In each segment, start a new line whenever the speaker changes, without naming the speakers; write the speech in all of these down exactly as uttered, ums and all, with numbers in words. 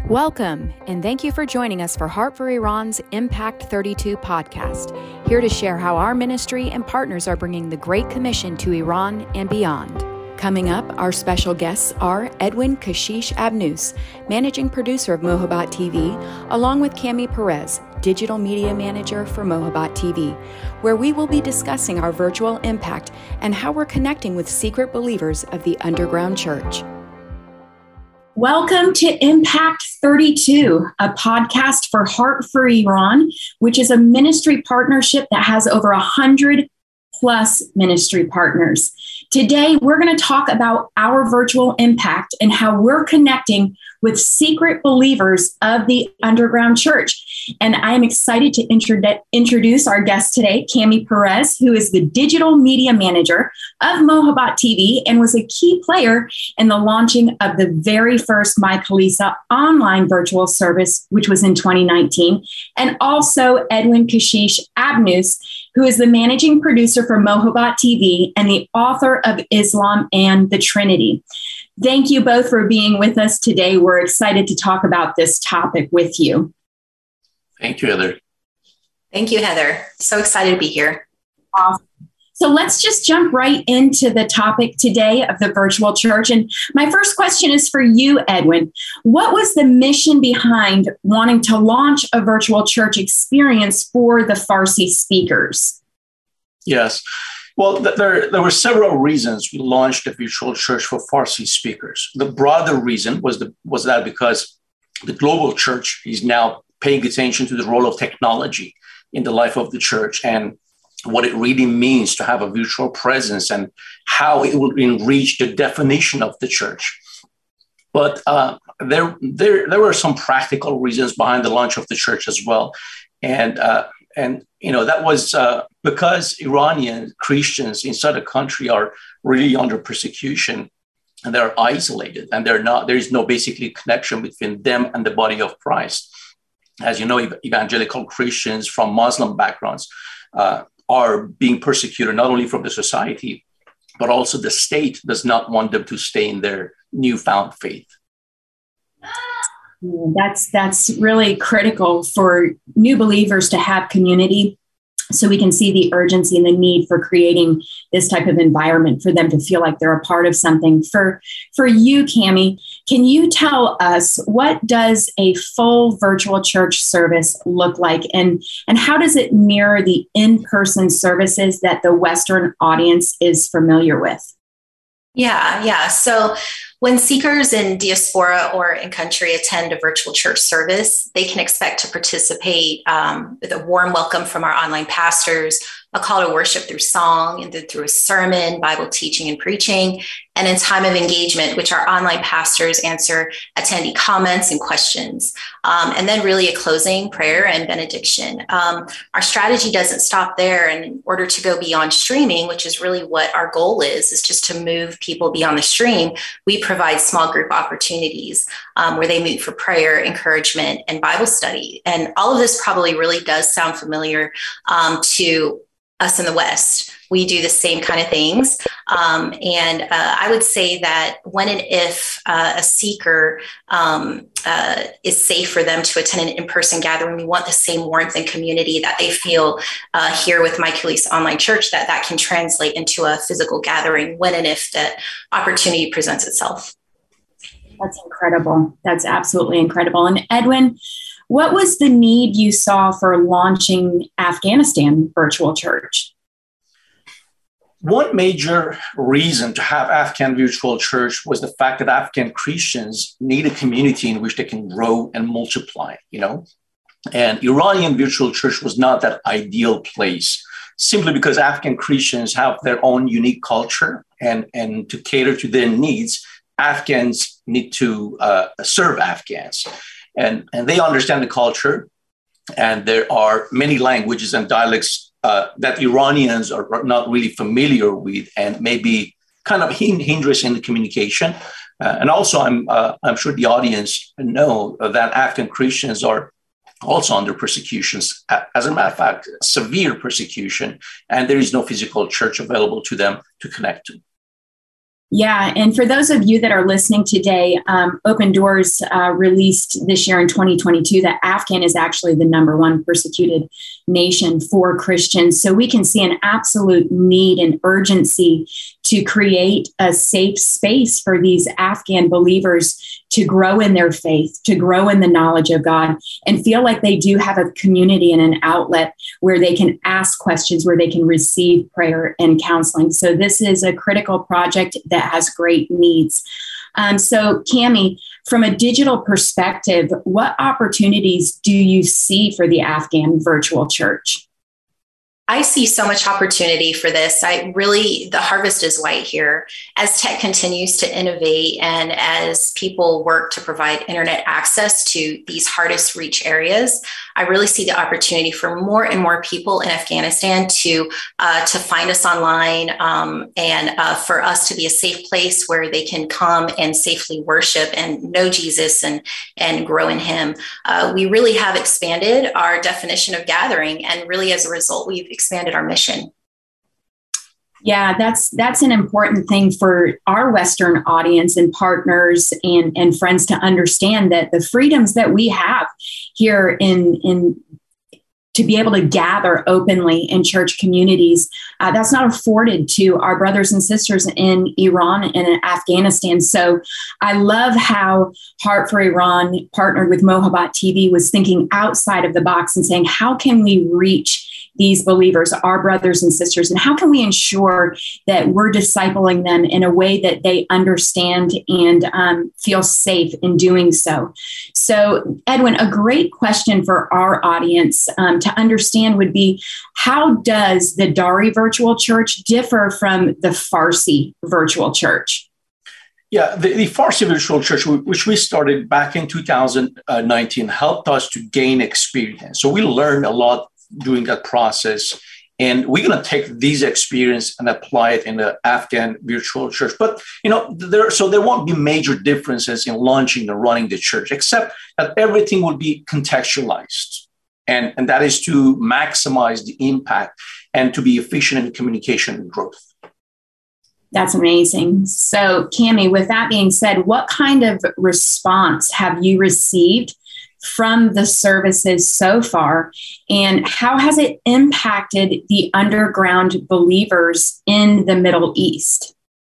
Welcome, and thank you for joining us for Heart for Iran's Impact thirty-two podcast, here to share how our ministry and partners are bringing the Great Commission to Iran and beyond. Coming up, our special guests are Edwin Kashish Abnous, Managing Producer of Mohabbat T V, along with Cami Perez, Digital Media Manager for Mohabbat T V, where we will be discussing our virtual impact and how we're connecting with secret believers of the underground church.
Welcome to Impact thirty-two, a podcast for Heart for Iran, which is a ministry partnership that has over one hundred plus ministry partners. Today, we're going to talk about our virtual impact and how we're connecting with secret believers of the underground church. And I'm excited to introdu- introduce our guest today, Cami Perez, who is the Digital Media Manager of Mohabbat T V and was a key player in the launching of the very first My Kalisa online virtual service, which was in twenty nineteen. And also Edwin Kashish Abnous, who is the Managing Producer for Mohabbat T V and the author of Islam and the Trinity. Thank you both for being with us today. We're excited to talk about this topic with you.
Thank you, Heather.
Thank you, Heather. So excited to be here.
Awesome. So let's just jump right into the topic today of the virtual church. And my first question is for you, Edwin. What was the mission behind wanting to launch a virtual church experience for the Farsi speakers?
Yes. Well, th- there, there were several reasons we launched a virtual church for Farsi speakers. The broader reason was, the, was that because the global church is now paying attention to the role of technology in the life of the church and what it really means to have a virtual presence and how it will enrich the definition of the church. But uh, there, there, there were some practical reasons behind the launch of the church as well. And, uh, and you know, that was uh, because Iranian Christians inside the country are really under persecution and they're isolated and they're not, there is no basically connection between them and the body of Christ. As you know, evangelical Christians from Muslim backgrounds uh, are being persecuted, not only from the society, but also the state does not want them to stay in their newfound faith.
That's, that's really critical for new believers to have community, so we can see the urgency and the need for creating this type of environment for them to feel like they're a part of something. For, for you, Cami, can you tell us, what does a full virtual church service look like? And, and how does it mirror the in-person services that the Western audience is familiar with?
Yeah, yeah. So when seekers in diaspora or in country attend a virtual church service, they can expect to participate um, with a warm welcome from our online pastors, a call to worship through song and then through a sermon, Bible teaching and preaching, and in time of engagement, which our online pastors answer attendee comments and questions, um, and then really a closing prayer and benediction. Um, our strategy doesn't stop there. And in order to go beyond streaming, which is really what our goal is, is just to move people beyond the stream, we provide small group opportunities um, where they meet for prayer, encouragement, and Bible study. And all of this probably really does sound familiar um, to us in the West. We do the same kind of things. Um, and uh, I would say that when and if uh, a seeker um, uh, is safe for them to attend an in-person gathering, we want the same warmth and community that they feel uh, here with My Kalisa Online Church, that that can translate into a physical gathering when and if that opportunity presents itself.
That's incredible. That's absolutely incredible. And Edwin, what was the need you saw for launching Afghanistan Virtual Church?
One major reason to have Afghan Virtual Church was the fact that Afghan Christians need a community in which they can grow and multiply, you know? And Iranian Virtual Church was not that ideal place, simply because Afghan Christians have their own unique culture, and, and to cater to their needs, Afghans need to uh, serve Afghans. And, and they understand the culture, and there are many languages and dialects uh, that Iranians are not really familiar with, and maybe kind of hindrance in the communication. Uh, and also, I'm uh, I'm sure the audience know that Afghan Christians are also under persecutions. As a matter of fact, severe persecution, and there is no physical church available to them to connect to.
Yeah, and for those of you that are listening today, um, Open Doors uh, released this year in twenty twenty-two that Afghan is actually the number one persecuted nation for Christians. So we can see an absolute need and urgency to create a safe space for these Afghan believers to grow in their faith, to grow in the knowledge of God, and feel like they do have a community and an outlet where they can ask questions, where they can receive prayer and counseling. So this is a critical project that has great needs. Um, so Cami, from a digital perspective, what opportunities do you see for the Afghan virtual church?
I see so much opportunity for this. I really, the harvest is white here. As tech continues to innovate and as people work to provide internet access to these hardest reach areas, I really see the opportunity for more and more people in Afghanistan to uh, to find us online um, and uh, for us to be a safe place where they can come and safely worship and know Jesus and, and grow in Him. Uh, we really have expanded our definition of gathering, and really as a result, we've expanded our mission.
Yeah, that's that's an important thing for our Western audience and partners and, and friends to understand, that the freedoms that we have here in, in to be able to gather openly in church communities, uh, that's not afforded to our brothers and sisters in Iran and in Afghanistan. So I love how Heart for Iran partnered with Mohabbat T V, was thinking outside of the box and saying, how can we reach these believers, our brothers and sisters, and how can we ensure that we're discipling them in a way that they understand and um, feel safe in doing so? So, Edwin, a great question for our audience um, to understand would be, how does the Dari Virtual Church differ from the Farsi Virtual Church?
Yeah, the, the Farsi Virtual Church, which we started back in two thousand nineteen, helped us to gain experience. So we learned a lot during that process, and we're going to take these experience and apply it in the Afghan virtual church. But, you know, there, so there won't be major differences in launching and running the church, except that everything will be contextualized. And, and that is to maximize the impact and to be efficient in communication and growth.
That's amazing. So, Cami, with that being said, what kind of response have you received from the services so far, and how has it impacted the underground believers in the Middle East?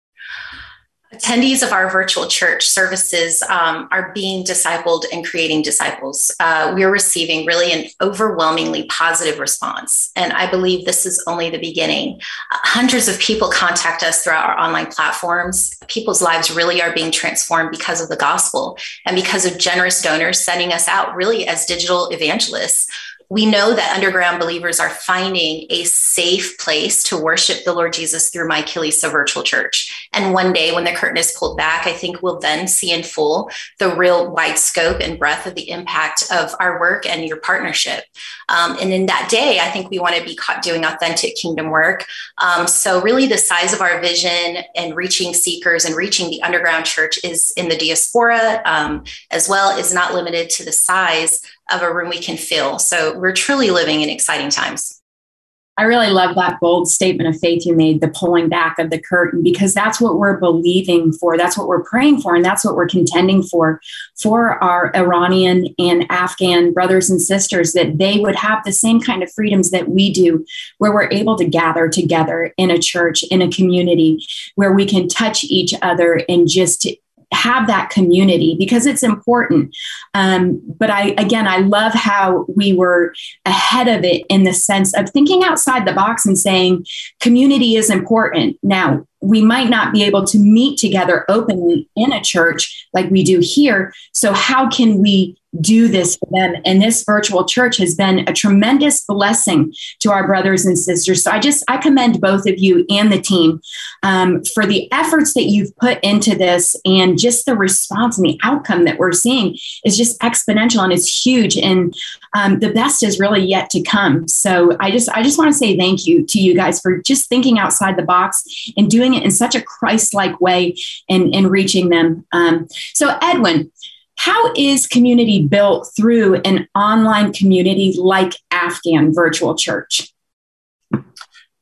Attendees of our virtual church services um, are being discipled and creating disciples. Uh, we're receiving really an overwhelmingly positive response. And I believe this is only the beginning. Uh, hundreds of people contact us throughout our online platforms. People's lives really are being transformed because of the gospel and because of generous donors sending us out really as digital evangelists. We know that underground believers are finding a safe place to worship the Lord Jesus through My Kilisa Virtual Church. And one day when the curtain is pulled back, I think we'll then see in full the real wide scope and breadth of the impact of our work and your partnership. Um, and in that day, I think we want to be caught doing authentic kingdom work. Um, so really the size of our vision and reaching seekers and reaching the underground church is in the diaspora, um, as well, is not limited to the size of a room we can fill. So we're truly living in exciting times.
I really love that bold statement of faith you made, the pulling back of the curtain, because that's what we're believing for. That's what we're praying for. And that's what we're contending for, for our Iranian and Afghan brothers and sisters, that they would have the same kind of freedoms that we do, where we're able to gather together in a church, in a community, where we can touch each other and just have that community, because it's important. Um, but I, again, I love how we were ahead of it in the sense of thinking outside the box and saying community is important. Now, we might not be able to meet together openly in a church like we do here. So how can we do this for them? And this virtual church has been a tremendous blessing to our brothers and sisters. So I just, I commend both of you and the team um, for the efforts that you've put into this, and just the response and the outcome that we're seeing is just exponential and it's huge. And um, the best is really yet to come. So I just, I just want to say thank you to you guys for just thinking outside the box and doing it in such a Christ-like way and, and reaching them. Um, so Edwin, how is community built through an online community like Afghan Virtual Church?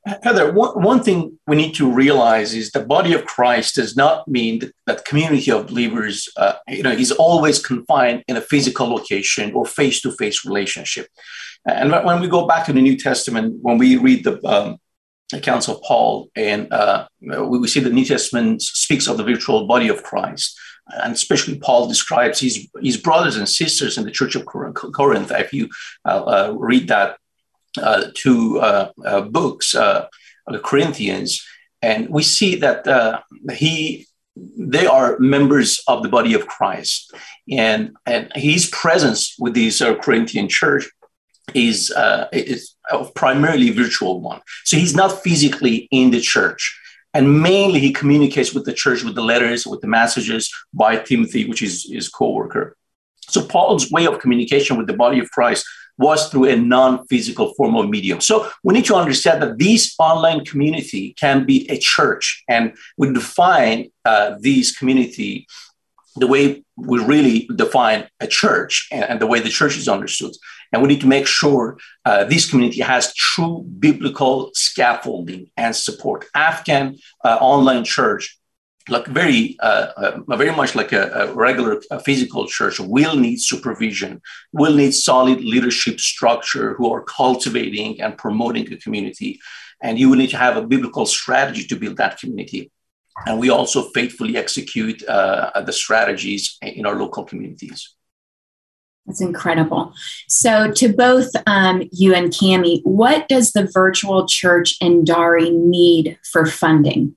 Heather, one, one thing we need to realize is the body of Christ does not mean that, that community of believers, uh, you know, is always confined in a physical location or face-to-face relationship. And when we go back to the New Testament, when we read the um, accounts of Paul, and uh, we, we see the New Testament speaks of the virtual body of Christ. And especially Paul describes his, his brothers and sisters in the church of Corinth. If you uh, uh, read that uh, two uh, uh, books, uh, the Corinthians, and we see that uh, he, they are members of the body of Christ. And, and his presence with this uh, Corinthian church is, uh, is a primarily virtual one. So he's not physically in the church. And mainly he communicates with the church, with the letters, with the messages by Timothy, which is his co-worker. So Paul's way of communication with the body of Christ was through a non-physical form of medium. So we need to understand that this online community can be a church. And we define uh, this community the way we really define a church and, and the way the church is understood. And we need to make sure uh, this community has true biblical scaffolding and support. Afghan uh, online church, like very, uh, uh, very much like a, a regular a physical church, will need supervision, will need solid leadership structure who are cultivating and promoting a community. And you will need to have a biblical strategy to build that community. And we also faithfully execute uh, the strategies in our local communities.
That's incredible. So to both um, you and Cami, what does the virtual church in Dari need for funding?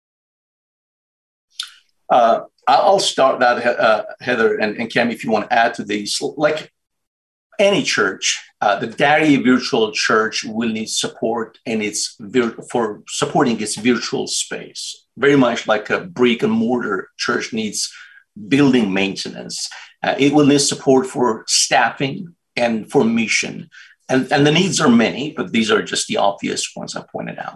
Uh, I'll start that, uh, Heather, and, and Cami, if you want to add to these. Like any church, uh, the Dari Virtual Church will need support in its vir- for supporting its virtual space. Very much like a brick and mortar church needs building maintenance. Uh, it will need support for staffing and for mission. And, and the needs are many, but these are just the obvious ones I pointed out.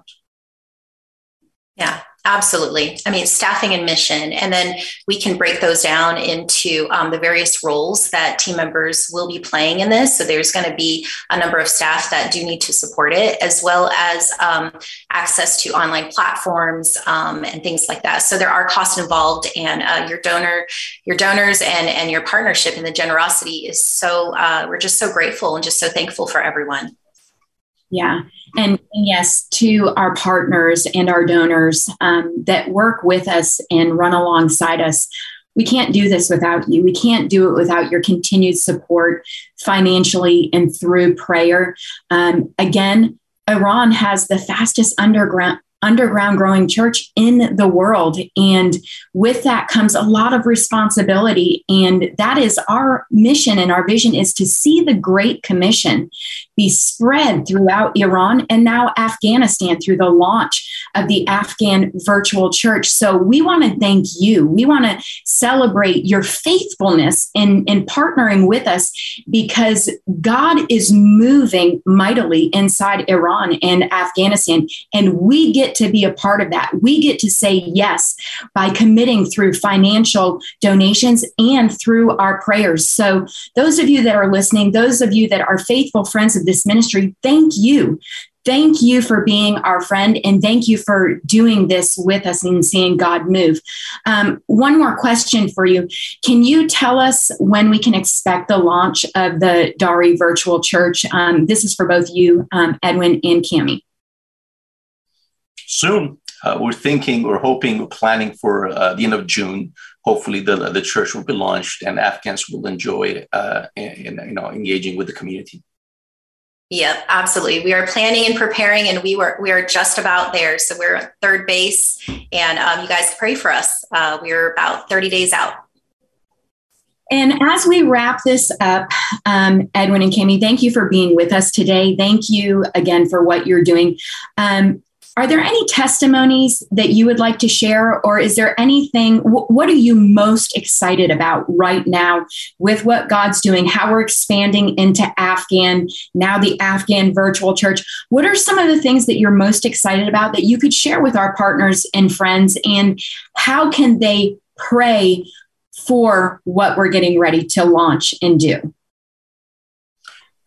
Yeah, absolutely. I mean, staffing and mission, and then we can break those down into um, the various roles that team members will be playing in this. So there's going to be a number of staff that do need to support it, as well as um, access to online platforms um, and things like that. So there are costs involved, and uh, your donor, your donors, and and your partnership and the generosity is so. Uh, we're just so grateful and just so thankful for everyone.
Yeah. And, and yes, to our partners and our donors um, that work with us and run alongside us, we can't do this without you. We can't do it without your continued support financially and through prayer. Um, again, Iran has the fastest underground underground growing church in the world. And with that comes a lot of responsibility. And that is our mission, and our vision is to see the Great Commission be spread throughout Iran and now Afghanistan through the launch of the Afghan Virtual Church. So we want to thank you. We want to celebrate your faithfulness in, in partnering with us, because God is moving mightily inside Iran and Afghanistan, and we get to be a part of that. We get to say yes by committing through financial donations and through our prayers. So those of you that are listening, those of you that are faithful friends of this ministry, thank you. Thank you for being our friend, and thank you for doing this with us and seeing God move. Um, one more question for you. Can you tell us when we can expect the launch of the Dari Virtual Church? Um, this is for both you, um, Edwin and Cami.
Soon. Uh, we're thinking, we're hoping, we're planning for uh, the end of June. Hopefully the, the church will be launched and Afghans will enjoy uh, in, you know, engaging with the community.
Yep, absolutely. We are planning and preparing, and we were we are just about there. So we're at third base, and um, you guys pray for us. Uh, we're about thirty days out.
And as we wrap this up, um, Edwin and Cami, thank you for being with us today. Thank you again for what you're doing. Um, Are there any testimonies that you would like to share, or is there anything, w- what are you most excited about right now with what God's doing, how we're expanding into Afghan, now the Afghan Virtual Church? What are some of the things that you're most excited about that you could share with our partners and friends, and how can they pray for what we're getting ready to launch and do?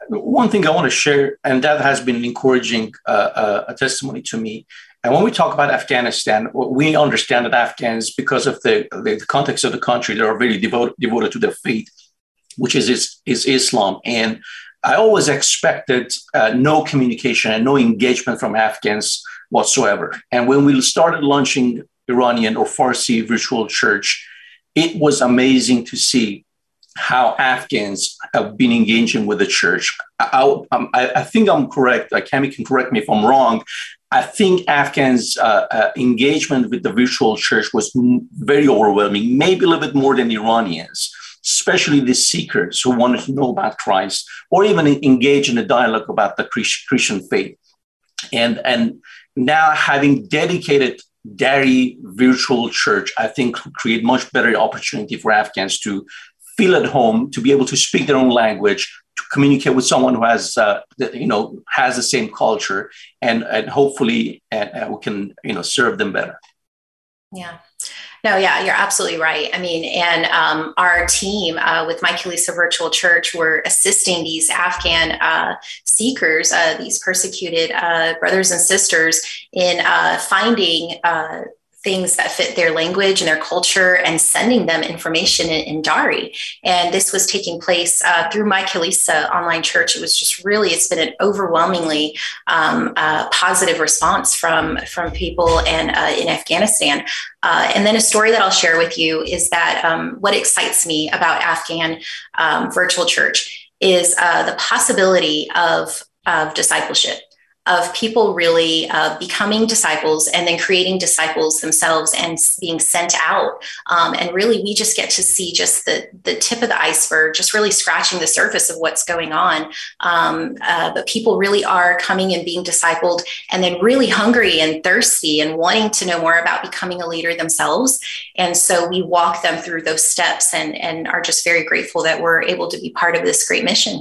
one thing I want to share, and that has been an encouraging uh, uh, a testimony to me. And when we talk about Afghanistan, we understand that Afghans, because of the, the context of the country, they are very devoted, devoted to their faith, which is, is, is Islam. And I always expected uh, no communication and no engagement from Afghans whatsoever. And when we started launching Iranian or Farsi virtual church, it was amazing to see how Afghans have been engaging with the church. I, I, I think I'm correct. Cami can correct me if I'm wrong. I think Afghans' uh, uh, engagement with the virtual church was very overwhelming, maybe a little bit more than Iranians, especially the seekers who wanted to know about Christ or even engage in a dialogue about the Christian faith. And, and now having dedicated Dari virtual church, I think could create much better opportunity for Afghans to feel at home, to be able to speak their own language, to communicate with someone who has, uh, you know, has the same culture, and and hopefully uh, we can, you know, serve them better.
Yeah. No, yeah, you're absolutely right. I mean, and um, our team uh, with My Kilisa Virtual Church, we're assisting these Afghan uh, seekers, uh, these persecuted uh, brothers and sisters in uh, finding uh, things that fit their language and their culture and sending them information in, in Dari. And this was taking place uh, through My Kilisa online church. It was just really, it's been an overwhelmingly um, uh, positive response from, from people and uh, in Afghanistan. Uh, and then a story that I'll share with you is that um, what excites me about Afghan um, virtual church is uh, the possibility of, of discipleship, of people really uh, becoming disciples and then creating disciples themselves and being sent out. Um, and really, we just get to see just the, the tip of the iceberg, just really scratching the surface of what's going on. Um, uh, but people really are coming and being discipled and then really hungry and thirsty and wanting to know more about becoming a leader themselves. And so we walk them through those steps and, and are just very grateful that we're able to be part of this great mission.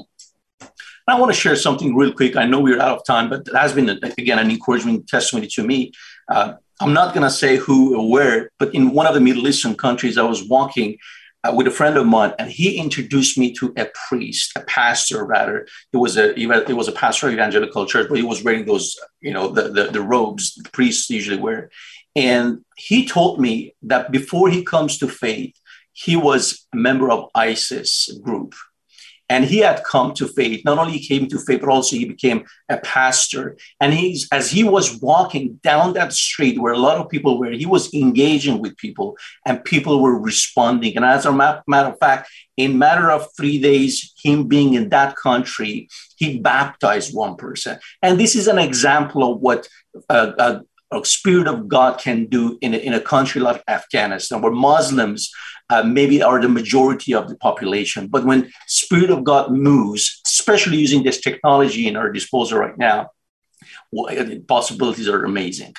I want to share something real quick. I know we're out of time, but it has been, again, an encouraging testimony to me. Uh, I'm not going to say who or where, but in one of the Middle Eastern countries, I was walking uh, with a friend of mine, and he introduced me to a priest, a pastor, rather. It was a it was a pastor evangelical church, but he was wearing those, you know, the, the, the robes the priests usually wear. And he told me that before he comes to faith, he was a member of ISIS group. And he had come to faith. Not only he came to faith, but also he became a pastor. And he's, as he was walking down that street where a lot of people were, he was engaging with people and people were responding. And as a matter of fact, in matter of three days, him being in that country, he baptized one person. And this is an example of what uh, uh, a Spirit of God can do in a, in a country like Afghanistan, where Muslims uh, maybe are the majority of the population. But when Spirit of God moves, especially using this technology in our disposal right now, well, the possibilities are amazing.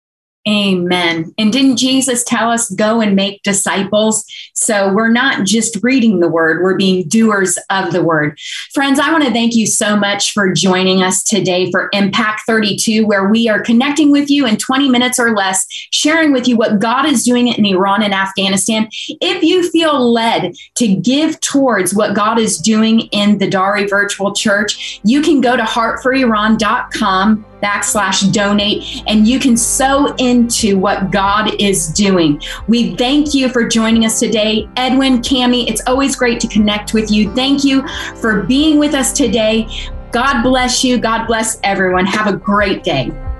Amen. And didn't Jesus tell us, go and make disciples? So we're not just reading the word, we're being doers of the word. Friends, I want to thank you so much for joining us today for Impact thirty-two, where we are connecting with you in twenty minutes or less, sharing with you what God is doing in Iran and Afghanistan. If you feel led to give towards what God is doing in the Dari Virtual Church, you can go to heart for iran dot com backslash donate, and you can sow into what God is doing. We thank you for joining us today. Edwin, Cami, it's always great to connect with you. Thank you for being with us today. God bless you. God bless everyone. Have a great day.